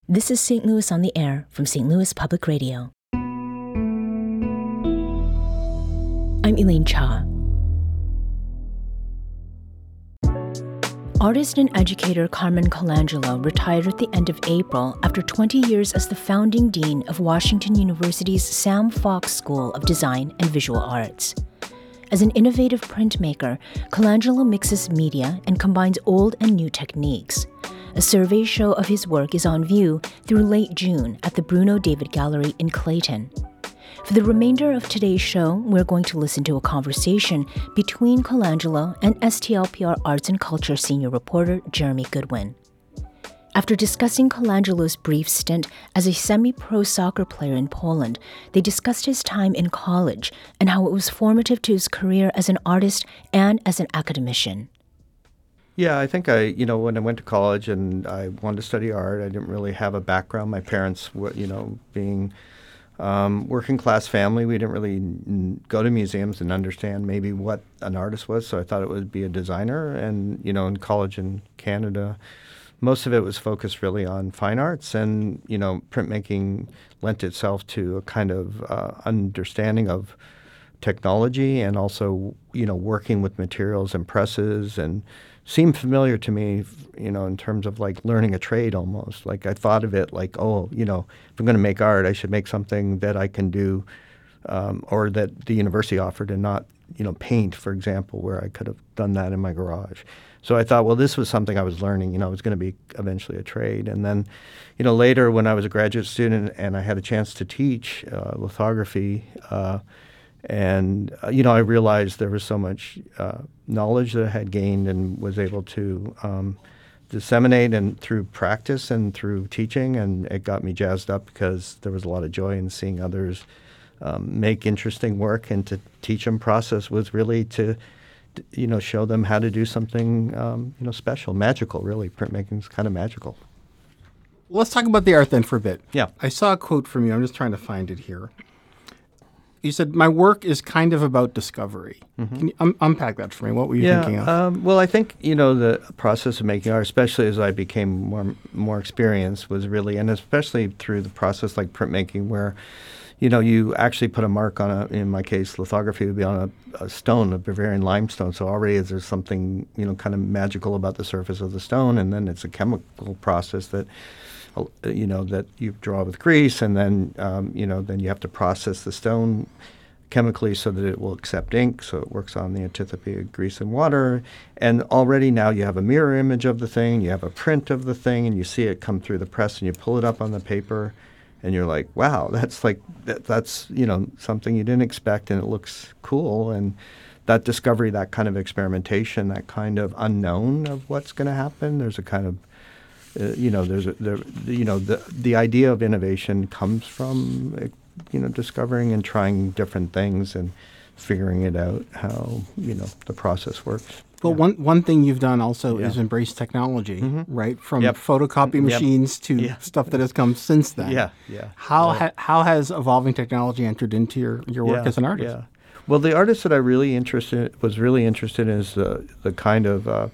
This is St. Louis on the Air from St. Louis Public Radio. I'm Elaine Cha. Artist and educator Carmen Colangelo retired at the end of April after 20 years as the founding dean of Washington University's Sam Fox School of Design and Visual Arts. As an innovative printmaker, Colangelo mixes media and combines old and new techniques. A survey show of his work is on view through late June at the Bruno David Gallery in Clayton. For the remainder of today's show, we're going to listen to a conversation between Colangelo and STLPR Arts and Culture senior reporter Jeremy Goodwin. After discussing Colangelo's brief stint as a semi-pro soccer player in Poland, they discussed his time in college and how it was formative to his career as an artist and as an academician. Yeah, I think when I went to college and I wanted to study art, I didn't really have a background. My parents were, being working class family, we didn't really go to museums and understand maybe what an artist was. So I thought it would be a designer. And, in college in Canada, most of it was focused really on fine arts. And, printmaking lent itself to a kind of understanding of technology and also, working with materials and presses and seemed familiar to me, in terms of like learning a trade almost. Like I thought of it like, if I'm going to make art, I should make something that I can do or that the university offered and not, paint, for example, where I could have done that in my garage. So I thought, well, this was something I was learning, it was going to be eventually a trade. And then, later when I was a graduate student and I had a chance to teach lithography, I realized there was so much knowledge that I had gained and was able to disseminate and through practice and through teaching. And it got me jazzed up because there was a lot of joy in seeing others make interesting work, and to teach them process was really to, show them how to do something, special, magical, really. Printmaking is kind of magical. Let's talk about the art then for a bit. Yeah. I saw a quote from you. I'm just trying to find it here. You said, my work is kind of about discovery. Mm-hmm. Can you unpack that for me? What were you thinking of? Well, I think, the process of making art, especially as I became more experienced, was really, and especially through the process like printmaking where, you actually put a mark on in my case, lithography would be on a stone, a Bavarian limestone. So already there's something, kind of magical about the surface of the stone. And then it's a chemical process that that you draw with grease, and then, then you have to process the stone chemically so that it will accept ink, so it works on the antipathy of grease and water. And already now you have a mirror image of the thing, you have a print of the thing, and you see it come through the press, and you pull it up on the paper, and you're like, wow, that's something you didn't expect, and it looks cool. And that discovery, that kind of experimentation, that kind of unknown of what's going to happen, there's a kind of the idea of innovation comes from discovering and trying different things and figuring it out how the process works. Well, one thing you've done also is embrace technology, right? From photocopy machines to stuff that has come since then. Yeah. How has evolving technology entered into your work as an artist? Yeah. Well, the artist that I was really interested in is the kind of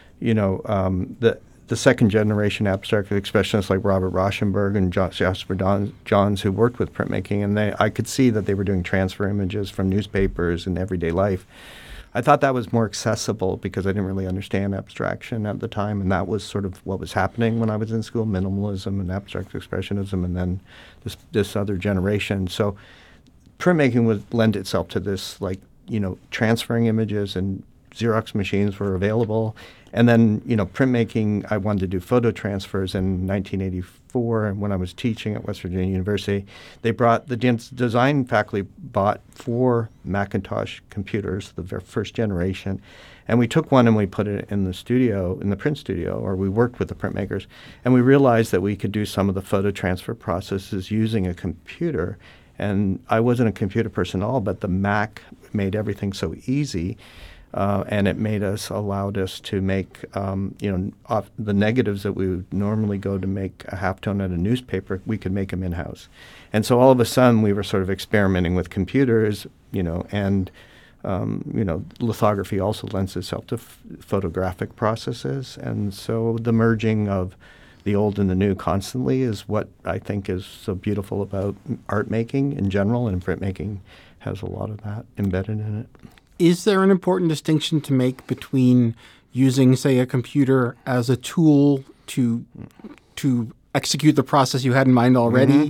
the second generation abstract expressionists like Robert Rauschenberg and Jasper Johns, who worked with printmaking, and I could see that they were doing transfer images from newspapers and everyday life. I thought that was more accessible because I didn't really understand abstraction at the time, and that was sort of what was happening when I was in school, minimalism and abstract expressionism, and then this other generation. So printmaking would lend itself to this, transferring images, and Xerox machines were available. And then, printmaking, I wanted to do photo transfers in 1984. And when I was teaching at West Virginia University, the design faculty bought 4 Macintosh computers, the first generation. And we took one and we put it in the studio, in the print studio, or we worked with the printmakers. And we realized that we could do some of the photo transfer processes using a computer. And I wasn't a computer person at all, but the Mac made everything so easy. And it allowed us to make, the negatives that we would normally go to make a halftone at a newspaper, we could make them in-house. And so all of a sudden we were sort of experimenting with computers, and lithography also lends itself to photographic processes. And so the merging of the old and the new constantly is what I think is so beautiful about art making in general, and printmaking has a lot of that embedded in it. Is there an important distinction to make between using, say, a computer as a tool to execute the process you had in mind already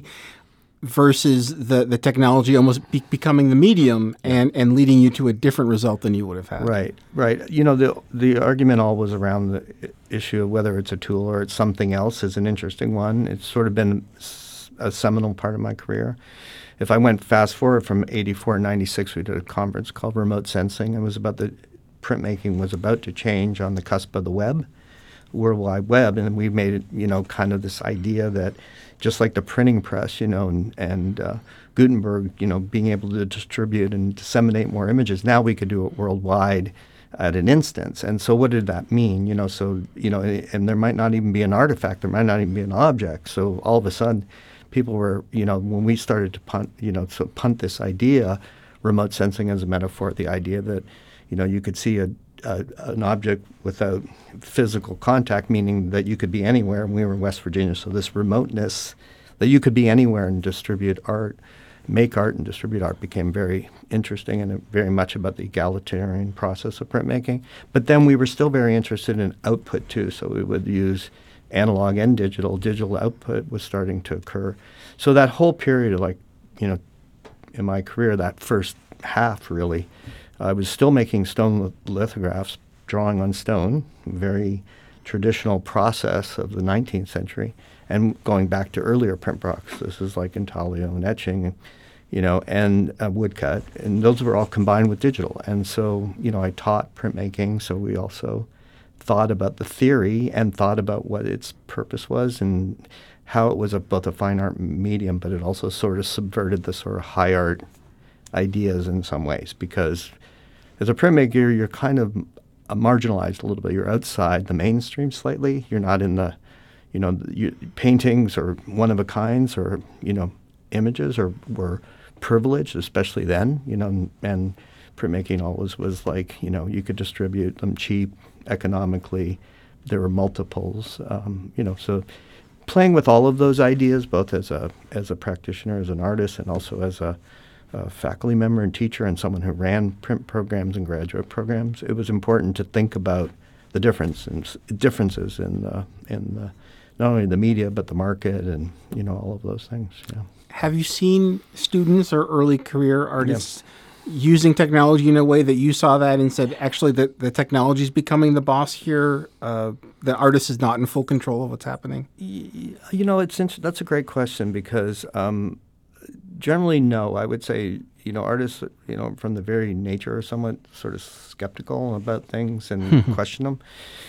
versus the technology almost becoming the medium and leading you to a different result than you would have had? Right. You know, the argument always around the issue of whether it's a tool or it's something else is an interesting one. It's sort of been a seminal part of my career. If I went fast forward from 84 and 96, we did a conference called Remote Sensing. It was about printmaking was about to change on the cusp of the web, World Wide Web, and we made it, you know, kind of this idea that just like the printing press, you know, and Gutenberg, you know, being able to distribute and disseminate more images, now we could do it worldwide at an instance. And so what did that mean? You know, so, you know, and there might not even be an artifact, there might not even be an object. So all of a sudden, people were, you know, when we started to punt this idea, remote sensing as a metaphor, the idea that, you know, you could see an object without physical contact, meaning that you could be anywhere. And we were in West Virginia, so this remoteness that you could be anywhere and distribute art, make art and distribute art became very interesting and very much about the egalitarian process of printmaking. But then we were still very interested in output too, so we would use analog and digital. Digital output was starting to occur. So that whole period of, like, you know, in my career, that first half really, I was still making stone lithographs, drawing on stone, very traditional process of the 19th century, and going back to earlier print processes like intaglio and etching, you know, and woodcut, and those were all combined with digital. And so, you know, I taught printmaking, so we also thought about the theory and thought about what its purpose was and how it was both a fine art medium, but it also sort of subverted the sort of high art ideas in some ways, because as a printmaker, you're kind of marginalized a little bit. You're outside the mainstream slightly. You're not in the, you know, paintings or one-of-a-kinds or, you know, images were privileged, especially then, you know, and printmaking always was like, you know, you could distribute them cheap, economically. There were multiples, you know, so playing with all of those ideas, both as a practitioner, as an artist, and also as a faculty member and teacher and someone who ran print programs and graduate programs, it was important to think about the differences in not only the media but the market and, you know, all of those things. Yeah. Have you seen students or early career artists using technology in a way that you saw that and said, actually, the technology is becoming the boss here? The artist is not in full control of what's happening? You know, that's a great question because generally, no. I would say, you know, artists, you know, from the very nature are somewhat sort of skeptical about things and question them.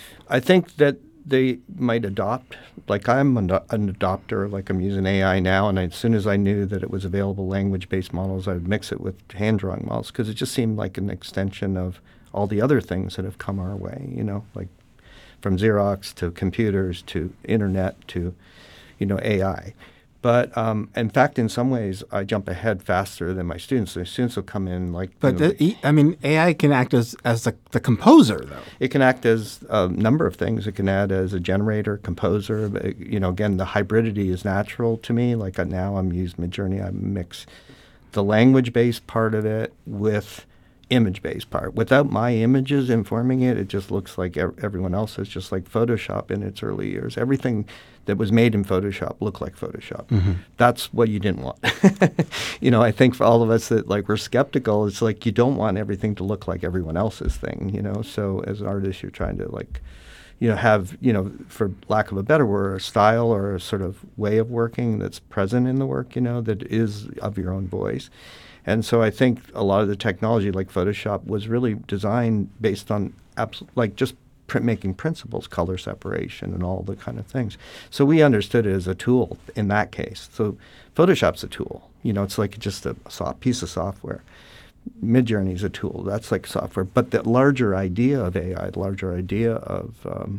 I think that they might adopt. Like I'm an adopter, like I'm using AI now, and as soon as I knew that it was available language-based models, I would mix it with hand-drawing models because it just seemed like an extension of all the other things that have come our way, you know, like from Xerox to computers to internet to, you know, AI. But in fact, in some ways, I jump ahead faster than my students. The students will come in like. But I mean, AI can act as the composer, though. It can act as a number of things. It can act as a generator, composer. You know, again, the hybridity is natural to me. Like now, I'm using Midjourney. I mix the language-based part of it with image-based part. Without my images informing it, it just looks like everyone else's, just like Photoshop in its early years. Everything that was made in Photoshop looked like Photoshop. Mm-hmm. That's what you didn't want. You know, I think for all of us that like we're skeptical, it's like you don't want everything to look like everyone else's thing, you know? So as an artist, you're trying to like, you know, have, you know, for lack of a better word, a style or a sort of way of working that's present in the work, you know, that is of your own voice. And so I think a lot of the technology like Photoshop was really designed based on like just printmaking principles, color separation and all the kind of things. So we understood it as a tool in that case. So Photoshop's a tool. You know, it's like just a piece of software. Midjourney is a tool. That's like software. But the larger idea of AI, the larger idea of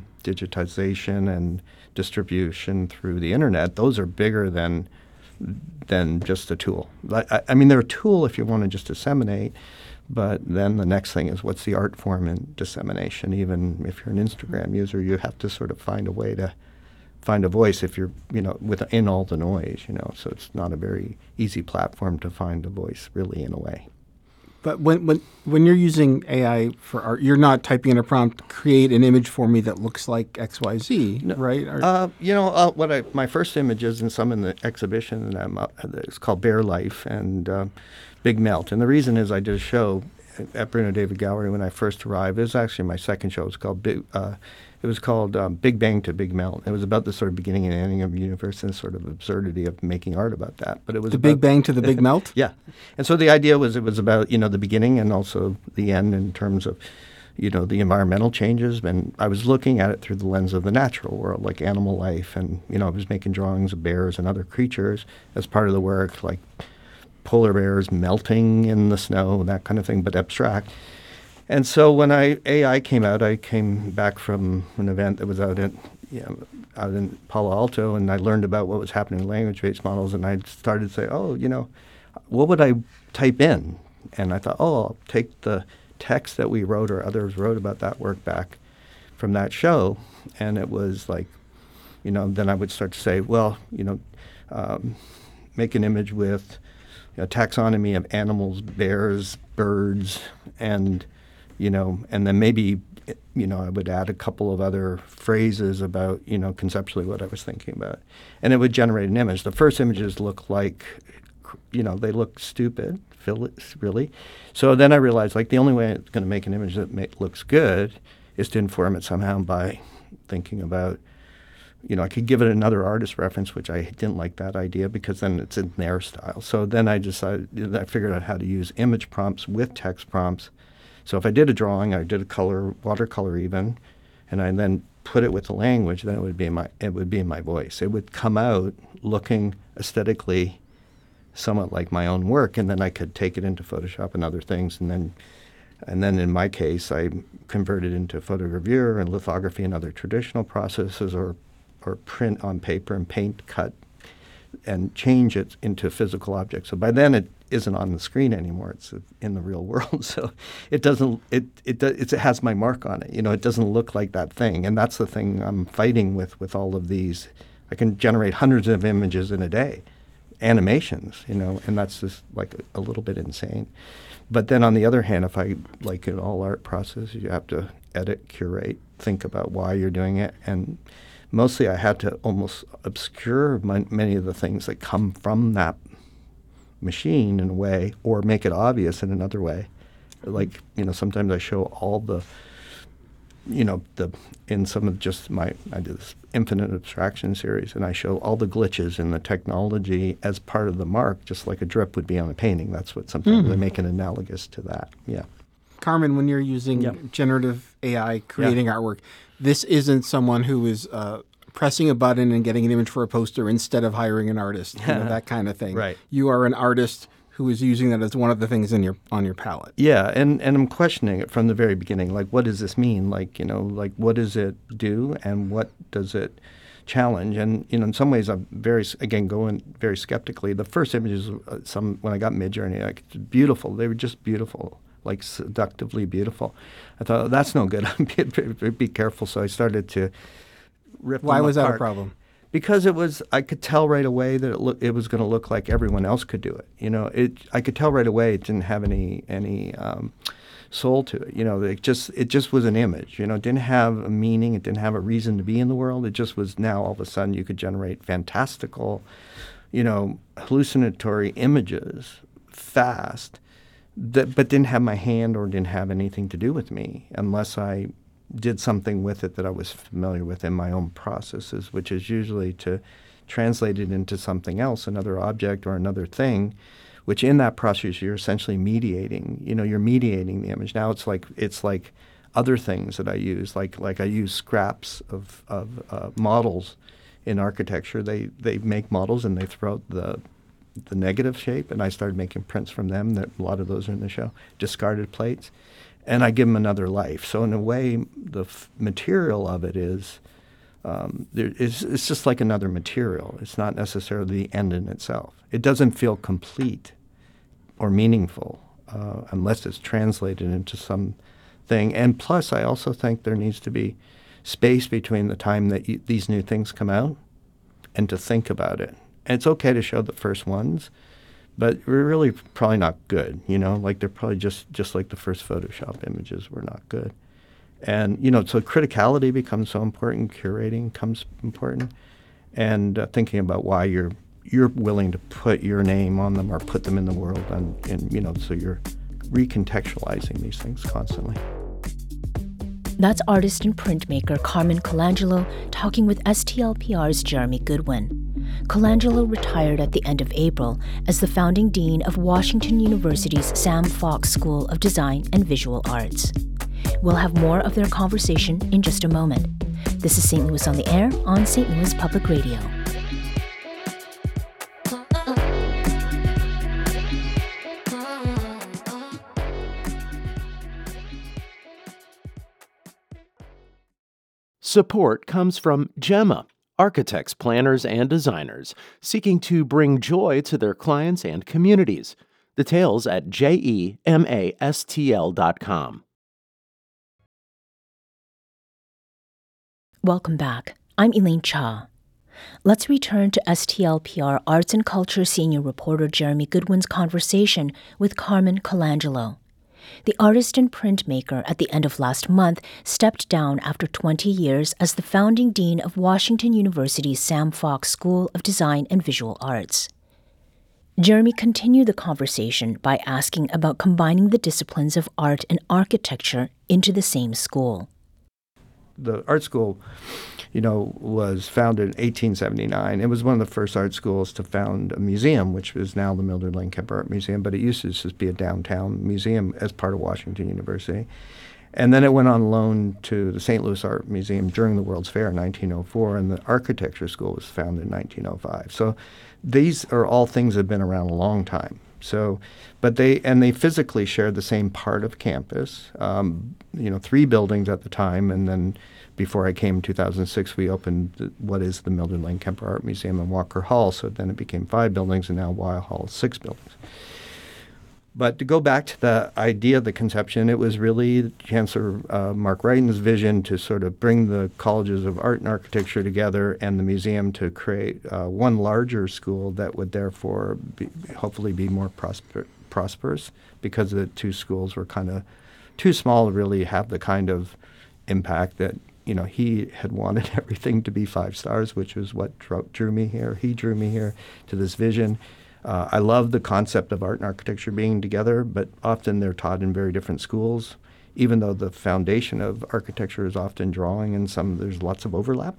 digitization and distribution through the internet, those are bigger than just a tool. I mean, they're a tool if you want to just disseminate, but then the next thing is what's the art form in dissemination? Even if you're an Instagram user, you have to sort of find a way to find a voice if you're, within all the noise, So it's not a very easy platform to find a voice, really, in a way. But when you're using AI for art, you're not typing in a prompt, create an image for me that looks like XYZ, No. right? My first images and some in the exhibition that I'm up, it's called Bear Life and Big Melt. And the reason is I did a show at Bruno David Gallery when I first arrived. It was actually my second show. It was called Big Bang to Big Melt. It was about the sort of beginning and ending of the universe and sort of absurdity of making art about that. But it was the Big Bang to the Big Melt? Yeah. And so the idea was it was about, the beginning and also the end in terms of, the environmental changes. And I was looking at it through the lens of the natural world, like animal life. And, I was making drawings of bears and other creatures as part of the work, like polar bears melting in the snow, that kind of thing, but abstract. And so when AI came out, I came back from an event that was out in Palo Alto, and I learned about what was happening in language-based models, and I started to say, what would I type in? And I thought, I'll take the text that we wrote or others wrote about that work back from that show, and it was like, then I would start to say, make an image with a taxonomy of animals, bears, birds, and then maybe, I would add a couple of other phrases about, conceptually what I was thinking about. And it would generate an image. The first images look like, they look stupid, really. So then I realized, the only way it's going to make an image that looks good is to inform it somehow by thinking about, I could give it another artist reference, which I didn't like that idea because then it's in their style. So then I figured out how to use image prompts with text prompts. So if I did a drawing, I did a color, watercolor even, and I then put it with the language, then it would be in my voice. It would come out looking aesthetically somewhat like my own work, and then I could take it into Photoshop and other things, and then in my case, I converted into photogravure and lithography and other traditional processes, or print on paper and paint, cut, and change it into physical objects. So by then it isn't on the screen anymore. It's in the real world. So it doesn't. It has my mark on it. It doesn't look like that thing. And that's the thing I'm fighting with all of these. I can generate hundreds of images in a day, animations. And that's just like a little bit insane. But then on the other hand, if like in all art processes, you have to edit, curate, think about why you're doing it, and mostly I had to almost obscure many of the things that come from that machine in a way, or make it obvious in another way. Like, sometimes I show all the, in some of just I did this infinite abstraction series, and I show all the glitches in the technology as part of the mark, just like a drip would be on a painting. That's what sometimes I make an analogous to that. Yeah. Carmen, when you're using generative AI creating artwork, this isn't someone who is pressing a button and getting an image for a poster instead of hiring an artist, that kind of thing. Right. You are an artist who is using that as one of the things on your palette. Yeah, and I'm questioning it from the very beginning. Like, what does this mean? Like, what does it do, and what does it challenge? And in some ways, I'm going very skeptically. The first images, when I got Midjourney, it's beautiful. They were just beautiful, like seductively beautiful. I thought, that's no good. Be careful. So I started to rip them apart. Why was that a problem? Because I could tell right away that it was going to look like everyone else could do it. I could tell right away it didn't have any soul to it. It just was an image. It didn't have a meaning. It didn't have a reason to be in the world. It just was. Now all of a sudden you could generate fantastical, hallucinatory images fast, but didn't have my hand or didn't have anything to do with me unless I did something with it that I was familiar with in my own processes, which is usually to translate it into something else, another object or another thing, which in that process you're essentially mediating. You're mediating the image. Now it's like other things that I use, like I use scraps of models in architecture. They make models and they throw out the negative shape, and I started making prints from them. That a lot of those are in the show, discarded plates, and I give them another life. So in a way, the material of it is it's just like another material. It's not necessarily the end in itself. It doesn't feel complete or meaningful unless it's translated into something. And plus, I also think there needs to be space between the time that these new things come out and to think about it. And it's okay to show the first ones, but we're really probably not good, like they're probably just like the first Photoshop images were not good. And, so criticality becomes so important, curating becomes important, and thinking about why you're willing to put your name on them or put them in the world, and so you're recontextualizing these things constantly. That's artist and printmaker Carmen Colangelo talking with STLPR's Jeremy Goodwin. Colangelo retired at the end of April as the founding dean of Washington University's Sam Fox School of Design and Visual Arts. We'll have more of their conversation in just a moment. This is St. Louis on the Air on St. Louis Public Radio. Support comes from Gemma, architects, planners, and designers seeking to bring joy to their clients and communities. Details at gemastl.com. Welcome back. I'm Elaine Cha. Let's return to STLPR Arts and Culture Senior Reporter Jeremy Goodwin's conversation with Carmen Colangelo. The artist and printmaker at the end of last month stepped down after 20 years as the founding dean of Washington University's Sam Fox School of Design and Visual Arts. Jeremy continued the conversation by asking about combining the disciplines of art and architecture into the same school. The art school, was founded in 1879. It was one of the first art schools to found a museum, which is now the Mildred Lane Kemper Art Museum, but it used to just be a downtown museum as part of Washington University. And then it went on loan to the St. Louis Art Museum during the World's Fair in 1904, and the architecture school was founded in 1905. So these are all things that have been around a long time. So, but they physically shared the same part of campus, 3 buildings at the time, and then before I came in 2006, we opened what is the Mildred Lane Kemper Art Museum in Walker Hall, so then it became 5 buildings, and now Weill Hall is 6 buildings. But to go back to the idea of the conception, it was really Chancellor Mark Wrighton's vision to sort of bring the colleges of art and architecture together and the museum to create one larger school that would therefore hopefully be more prosperous, because the 2 schools were kind of too small to really have the kind of impact that he had wanted everything to be 5 stars, which is what drew me here. He drew me here to this vision. I love the concept of art and architecture being together, but often they're taught in very different schools, even though the foundation of architecture is often drawing, and there's lots of overlap.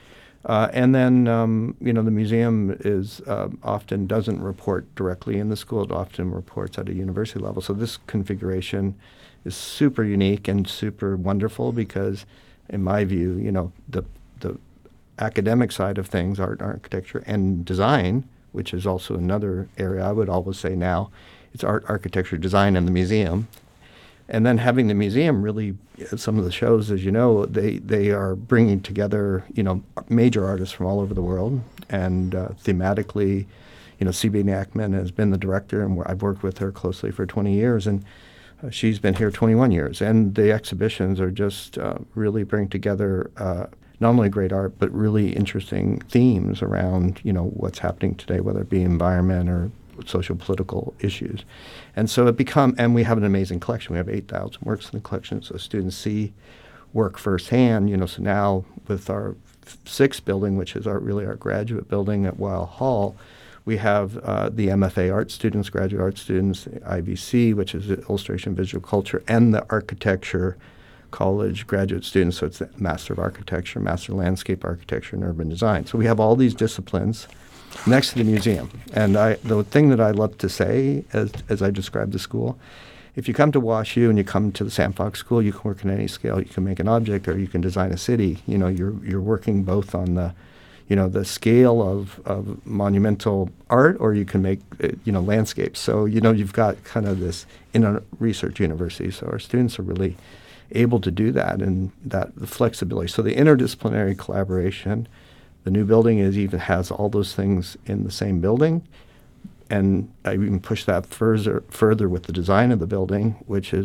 And then, the museum is often doesn't report directly in the school. It often reports at a university level. So this configuration is super unique and super wonderful because, in my view, the academic side of things, art and architecture and design, which is also another area I would always say now, it's art, architecture, design, and the museum. And then having the museum really, some of the shows, as you know, they are bringing together, major artists from all over the world. And thematically, C.B. Nachman has been the director, and I've worked with her closely for 20 years. And she's been here 21 years. And the exhibitions are just really bring together not only great art, but really interesting themes around, what's happening today, whether it be environment or social political issues. And so and we have an amazing collection. We have 8,000 works in the collection, so students see work firsthand, so now with our 6th building, which is our graduate building at Weill Hall, we have the MFA art students, graduate art students, the IVC, which is Illustration Visual Culture, and the architecture college graduate students, so it's the Master of Architecture, Master of Landscape Architecture, and Urban Design. So we have all these disciplines next to the museum. And the thing that I love to say as I describe the school, if you come to WashU and you come to the Sam Fox School, you can work on any scale. You can make an object or you can design a city. You're working both on the scale of monumental art, or you can make, landscapes. So, you've got kind of this in a research university. So our students are really able to do that, and the flexibility. So the interdisciplinary collaboration, the new building even has all those things in the same building. And I even push that further with the design of the building, which is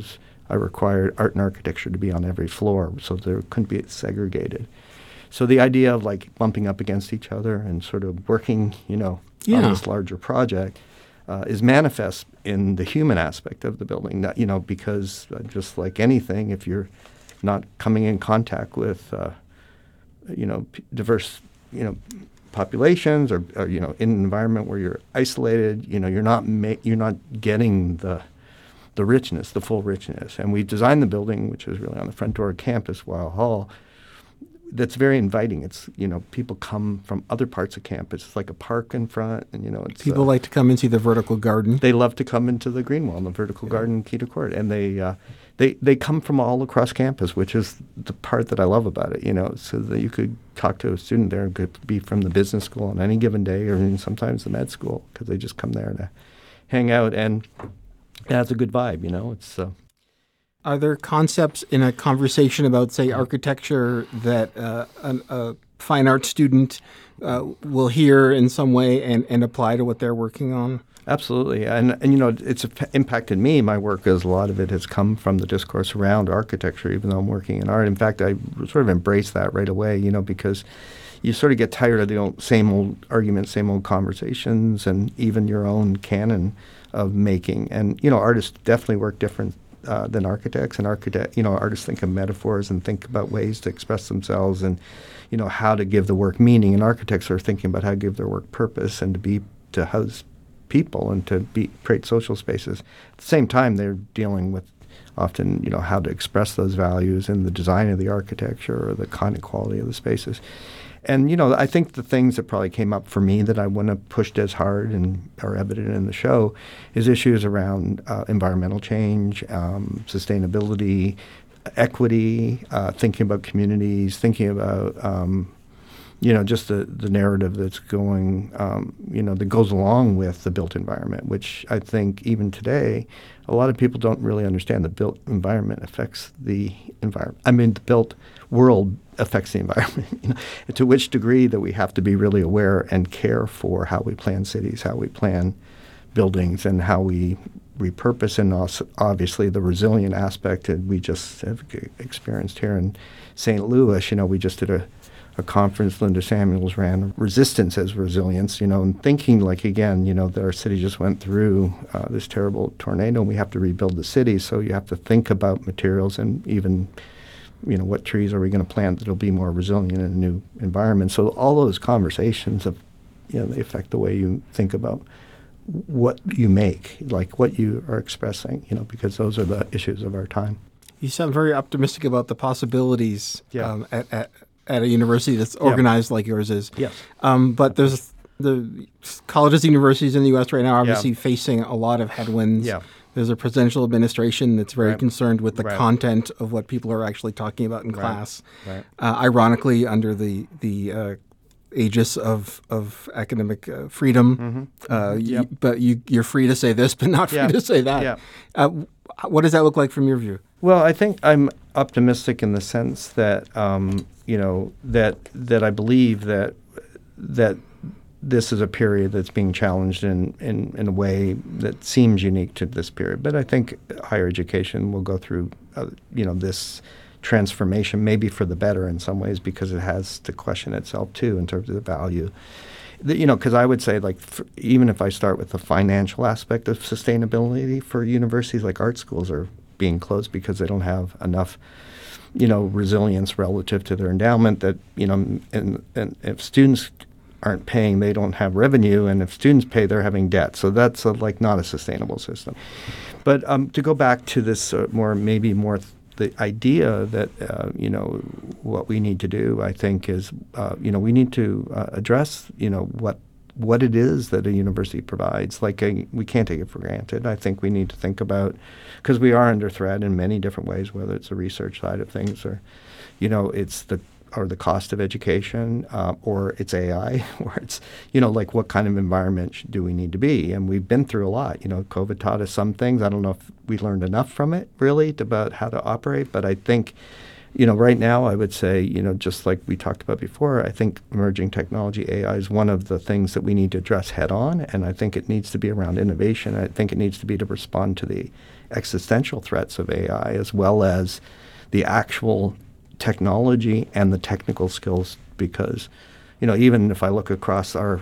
I required art and architecture to be on every floor, so there couldn't be segregated. So the idea of like bumping up against each other and sort of working, on this larger project is manifest in the human aspect of the building. That, because just like anything, if you're not coming in contact with, diverse, populations or in an environment where you're isolated, you're not getting the richness, the full richness. And we designed the building, which is really on the front door of campus, Weill Hall, that's very inviting. It's, people come from other parts of campus. It's like a park in front, and, it's... People like to come and see the vertical garden. They love to come into the green wall, the vertical garden, Key to Court. And they come from all across campus, which is the part that I love about it, so that you could talk to a student there. It could be from the business school on any given day, or even sometimes the med school, because they just come there to hang out. And it has a good vibe, It's... Are there concepts in a conversation about, say, architecture that a fine arts student will hear in some way and apply to what they're working on? Absolutely. And it's impacted me. My work, a lot of it has come from the discourse around architecture, even though I'm working in art. In fact, I sort of embraced that right away, because you sort of get tired of the same old arguments, same old conversations, and even your own canon of making. And, artists definitely work different than architects. And artists think of metaphors and think about ways to express themselves and, how to give the work meaning. And architects are thinking about how to give their work purpose and to house people and to create social spaces. At the same time, they're dealing with often, how to express those values in the design of the architecture or the kind of quality of the spaces. And, I think the things that probably came up for me that I wouldn't have pushed as hard and are evident in the show is issues around environmental change, sustainability, equity, thinking about communities, thinking about, just the narrative that's going, that goes along with the built environment, which I think even today, a lot of people don't really understand the built environment affects the environment. I mean, the built world affects the environment, to which degree that we have to be really aware and care for how we plan cities, how we plan buildings, and how we repurpose, and also obviously the resilient aspect that we just have experienced here in St. Louis. We just did a conference Linda Samuels ran, Resistance as Resilience, and thinking like, again, that our city just went through this terrible tornado and we have to rebuild the city. So you have to think about materials and even, what trees are we going to plant that will be more resilient in a new environment. So all those conversations they affect the way you think about what you make, like what you are expressing, because those are the issues of our time. You sound very optimistic about the possibilities at a university that's organized like yours is. Yes. But there's the colleges and universities in the U.S. right now are obviously facing a lot of headwinds. Yeah. There's a presidential administration that's very concerned with the content of what people are actually talking about in class. Right. Ironically, under the aegis of academic freedom. But you're free to say this, but not free to say that. What does that look like from your view? Well, I think I'm optimistic in the sense that that I believe that this is a period that's being challenged in a way that seems unique to this period. But I think higher education will go through this transformation, maybe for the better in some ways, because it has to question itself too in terms of the value. Because I would say, even if I start with the financial aspect of sustainability for universities, like art schools are being closed because they don't have enough, resilience relative to their endowment. That and if students aren't paying, they don't have revenue, and if students pay, they're having debt. So that's not a sustainable system. But to go back to this the idea that what we need to do, I think, is we need to address what it is that a university provides. We can't take it for granted. I think we need to think about, because we are under threat in many different ways, whether it's the research side of things or it's the cost of education, or it's AI, or it's, what kind of environment do we need to be? And we've been through a lot. COVID taught us some things. I don't know if we learned enough from it, really, about how to operate. But I think, right now, I would say, just like we talked about before, I think emerging technology, AI, is one of the things that we need to address head on. And I think it needs to be around innovation. I think it needs to be to respond to the existential threats of AI, as well as the actual technology and the technical skills. Because, even if I look across our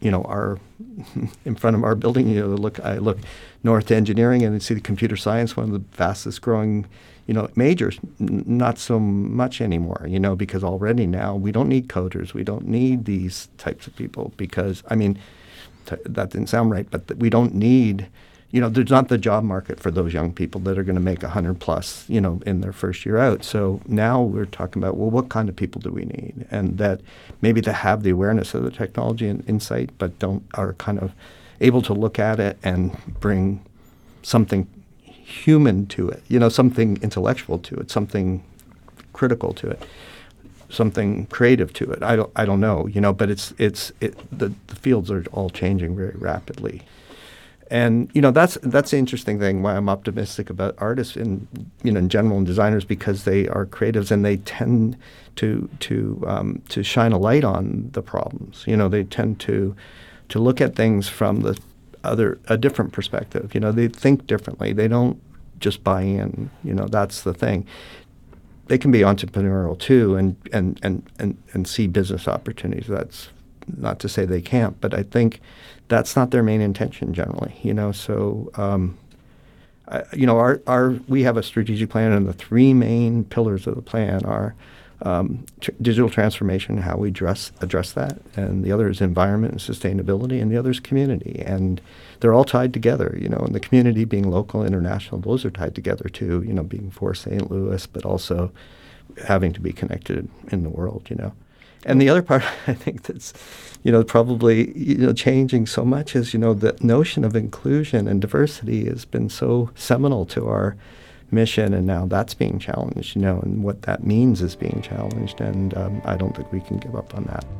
in front of our building, I look north to engineering and see the computer science, one of the fastest growing, majors, not so much anymore, because already now we don't need coders. We don't need these types of people because, that didn't sound right, but we don't need, there's not the job market for those young people that are going to make 100 plus, in their first year out. So now we're talking about, well, what kind of people do we need? And that maybe they have the awareness of the technology and insight, but are kind of able to look at it and bring something human to it, something intellectual to it, something critical to it, something creative to it. I don't know, but the fields are all changing very rapidly. And, that's the interesting thing why I'm optimistic about artists in general and designers, because they are creatives and they tend to shine a light on the problems. They tend to look at things from a different perspective. They think differently. They don't just buy in. That's the thing. They can be entrepreneurial too and see business opportunities. That's not to say they can't, but I think that's not their main intention generally. So we have a strategic plan, and the three main pillars of the plan are digital transformation, how we address that, and the other is environment and sustainability, and the other is community, and they're all tied together. And the community being local, international, those are tied together too. Being for St. Louis, but also having to be connected in the world. And the other part, I think that's, probably, changing so much is, the notion of inclusion and diversity has been so seminal to our mission, and now that's being challenged, and what that means is being challenged, and I don't think we can give up on that.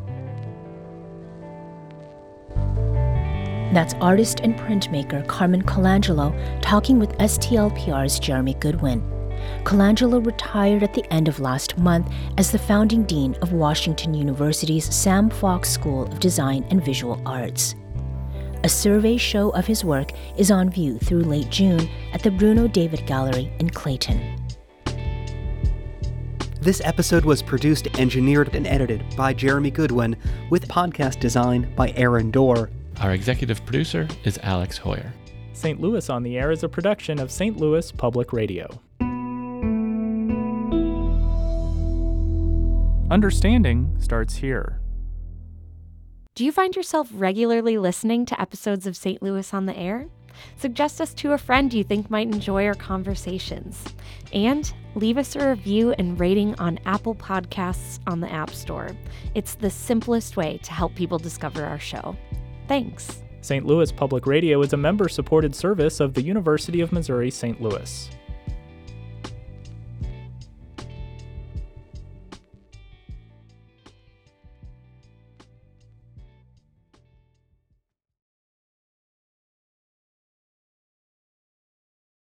That's artist and printmaker Carmen Colangelo talking with STLPR's Jeremy Goodwin. Colangelo retired at the end of last month as the founding dean of Washington University's Sam Fox School of Design and Visual Arts. A survey show of his work is on view through late June at the Bruno David Gallery in Clayton. This episode was produced, engineered, and edited by Jeremy Goodwin, with podcast design by Aaron Dorr. Our executive producer is Alex Hoyer. St. Louis on the Air is a production of St. Louis Public Radio. Understanding starts here. Do you find yourself regularly listening to episodes of St. Louis on the Air? Suggest us to a friend you think might enjoy our conversations. And leave us a review and rating on Apple Podcasts on the App Store. It's the simplest way to help people discover our show. Thanks. St. Louis Public Radio is a member-supported service of the University of Missouri St. Louis.